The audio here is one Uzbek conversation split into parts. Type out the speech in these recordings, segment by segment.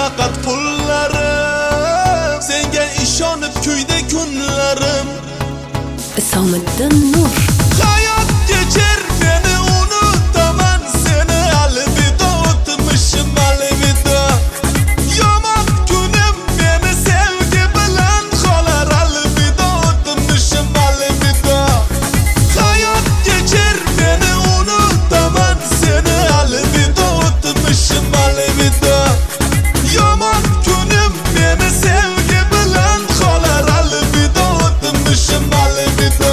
faqat pullarim, senga ishonib kuyda kunlarim. Isomiddin Nur. Hayot kechir meni unutaman seni, alvido o'tmishim alvido. Yomon kunim meni sevgi bilan qolar, alvido o'tmishim alvido. Hayot kechir meni unutaman seni, alvido o'tmishim alvido. Yomon kunim meni sevgi bilan qolar, alvido o'tmishim alvido.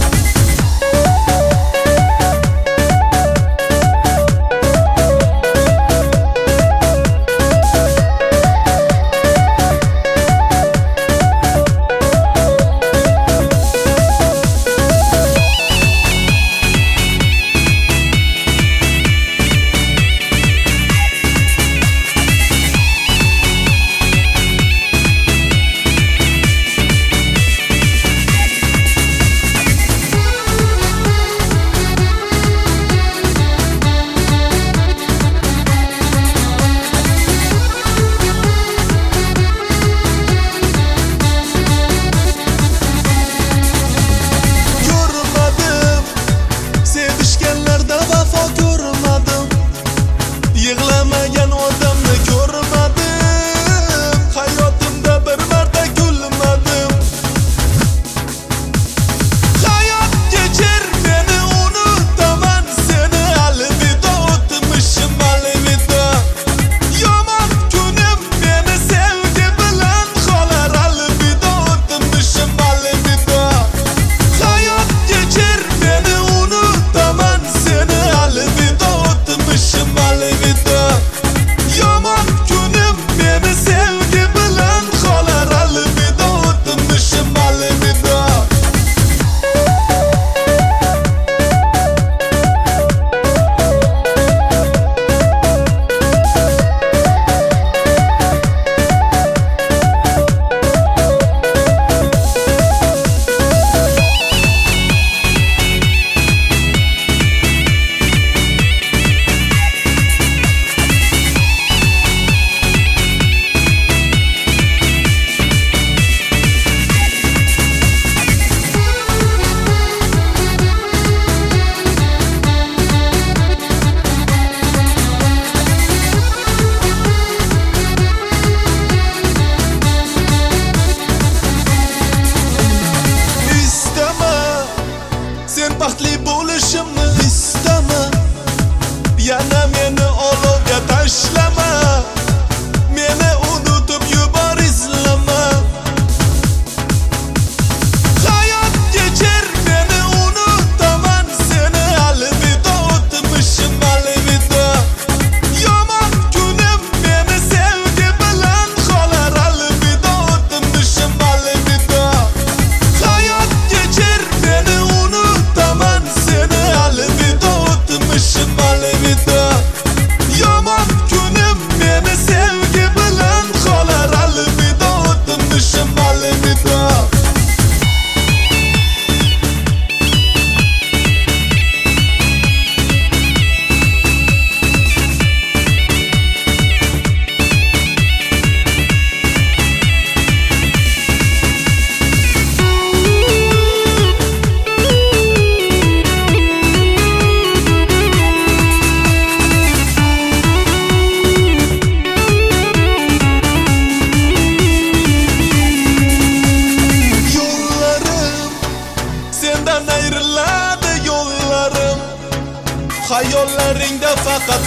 Yig'lamagan odamni ko'rmadim, hayotimda bir marta kulmadim. Hayot kechir meni unutaman seni, alvido o'tmishim alvido. Yomon kunim meni sevgi bilan qolar, alvido o'tmishim alvido. Hayot kechir meni unutaman seni, alvido o'tmishim alvido. Yomon kunim meni sevgi bilan qolar, alvido o'tmishim alvido. Sen baxtli bo'lishimni istama, yana meni olovga tashlama, meni unutib yubor izlama. Hayot kechir meni unutaman seni, alvido o'tmishim alvido. Yomon kunim meni sevgi bilan qolar, alvido o'tmishim alvido. Hayot kechir meni unutaman seni, alvido o'tmishim alvido. Yomon kunim meni sevgi bilan qolar, alvido o'tmishim alvido. Sendan ayriladi yo'llarim, hayollaringda faqat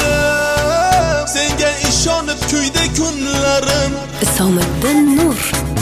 pullarim, senga ishonib kuyda kunlarim. Isomiddin Nur.